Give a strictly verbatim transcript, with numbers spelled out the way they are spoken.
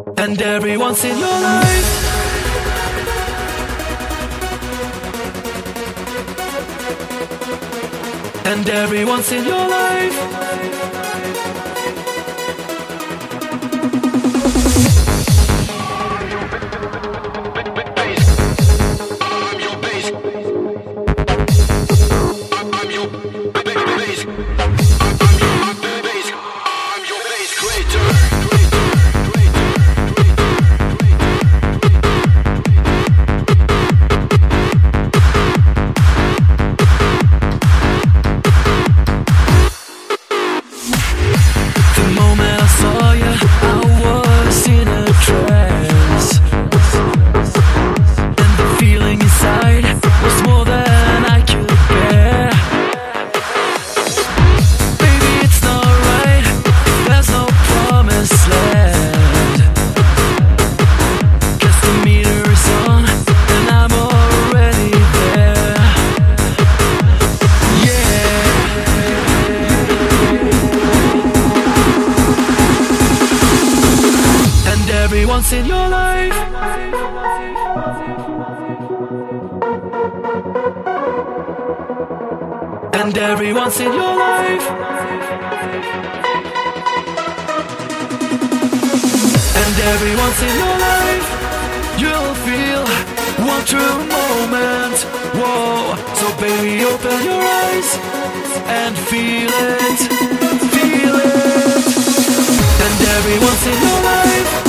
And every once in your life, and every once in your life, every once in your life, and every once in your life, and every once in your life, you'll feel one true moment. Whoa, so baby, open your eyes and feel it, feel it, and every once in your life,